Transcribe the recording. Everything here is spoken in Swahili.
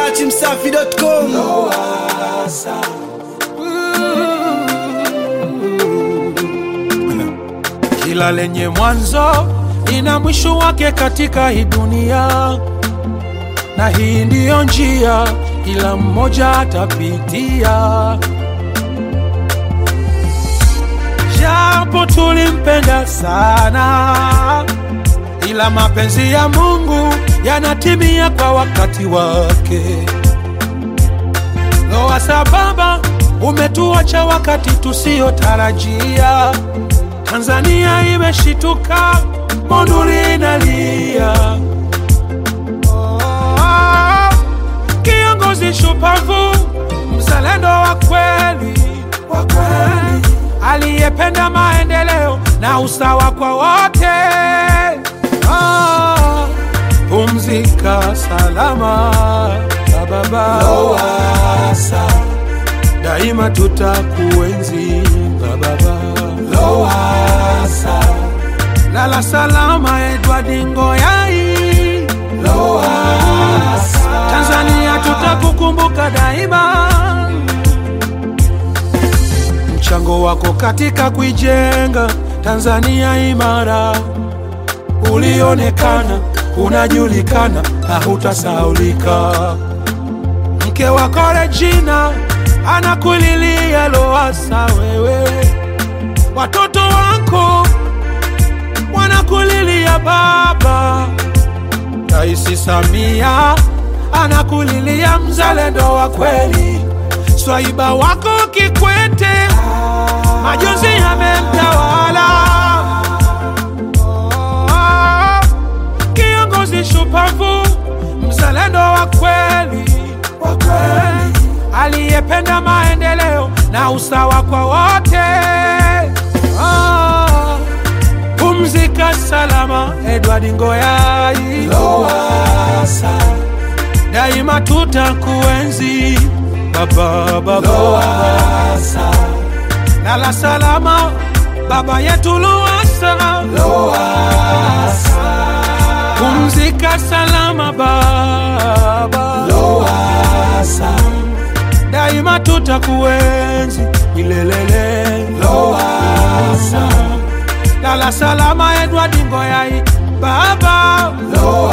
dachimsafi.com. Kila lenye mwanzo ina mwisho wake katika hii dunia, na hii ndiyo njia kila mmoja atapitia. Japo tulimpenda sana, ila mapenzi ya Mungu yanatimia kwa wakati wake. Lowassa Baba, umetuacha wakati tusiotarajia. Tanzania imeshituka, Monduli inalia. Kiongozi shupavu, mzalendo wa kweli, aliyependa maendeleo na usawa kwa wote. Pumzika salama baba Lowassa, daima tutakuenzi baba Lowassa. Lala salama Edward Ngoyai Lowassa, Tanzania tutakukumbuka daima. Mchango wako katika kuijenga Tanzania imara ulionekana, unajulikana na hutasaulika. Mke wako Regina anakulilia Lowassa wewe, watoto wako wanakulilia baba. Rais Samia anakulilia mzalendo wa kweli. Swaiba wako Kikwete majonzi yamemtawala. Kiongozi shupavu, mzalendo wa kweli, aliyependa maendeleo na usawa kwa wote. Pumzika salama Edward Ngoyai Lowassa, daima tutakuenzi baba Lowassa. Lala salama baba yetu Lowassa. Pumzika salama baba Lowassa, daima tutakuenzi milele Lowassa. Lala salama Edward Ngoyai baba Lowassa.